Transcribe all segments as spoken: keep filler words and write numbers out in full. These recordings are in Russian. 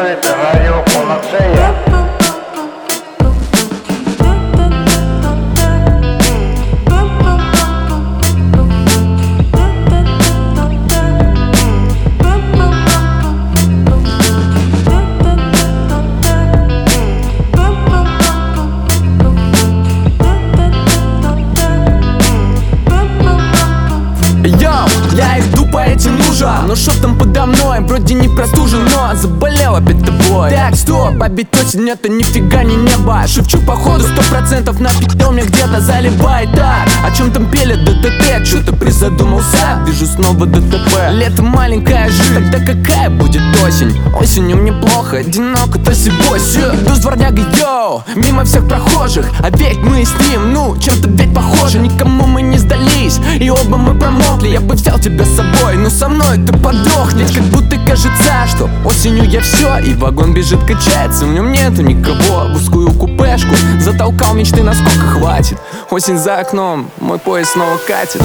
слушаете радио Панацея. Я иду по этим лужам, но шептом подо мной вроде не простужен, но заболел опять тобой. Так, стоп, обить осень это нифига не небо. Шепчу походу сто процентов напитал мне где-то заливает. Так, о чем там пели ДТТ, что-то призадумался. Вижу снова ДТП. Лето маленькая жизнь, тогда какая будет осень? Осенью мне плохо, одиноко, то сибось. Иду с дворнягой, йоу, мимо всех прохожих, а ведь мы с ним, ну, чем-то ведь похожи. Никому мы не сдались, и оба мы промокли. Я бы взял тебя с собой, но со мной ты подохнешь. Как будто кажется, что осенью я все, и вагон бежит, качается, в нем нету никого. В узкую купешку затолкал мечты, насколько хватит. Осень за окном, мой поезд снова катит.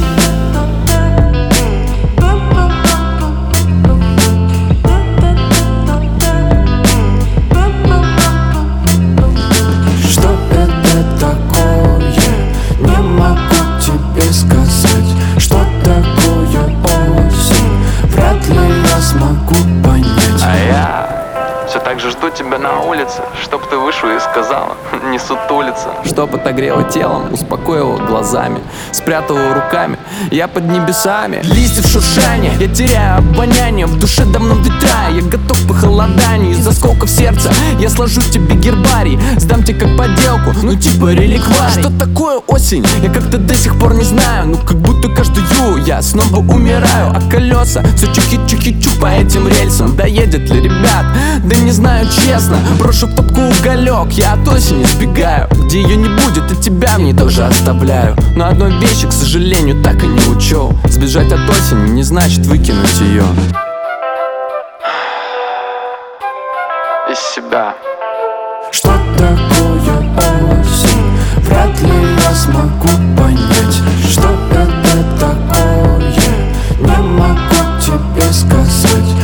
Что это такое? Не могу тебе сказать. Что такое осень? Вряд ли я смогу понять. А я все так же жду тебя на улице, чтоб ты вышла и сказала, не сутулиться. Чтоб отогрела телом, успокоила глазами, спрятала руками, я под небесами. Листья в шуршании, я теряю обоняние. В душе давно ветра, я готов к похолоданию. Из осколков сердца я сложу тебе гербарий, сдам тебе как подделку, ну типа реликварий. Что такое осень? Я как-то до сих пор не знаю. Ну как будто каждую я снова умираю. А колеса все чухи-чухи-чух по этим рельсам. Доедет ли, ребят? Да не знаю честно. Брошу в топку уголек, я от осени сбегаю. Где ее не будет, и тебя в ней тоже оставляю. Но одной вещи, к сожалению, так и не учел. Сбежать от осени не значит выкинуть ее из себя. Что такое осень? Вряд ли я смогу понять. Что это такое? Не могу тебе сказать.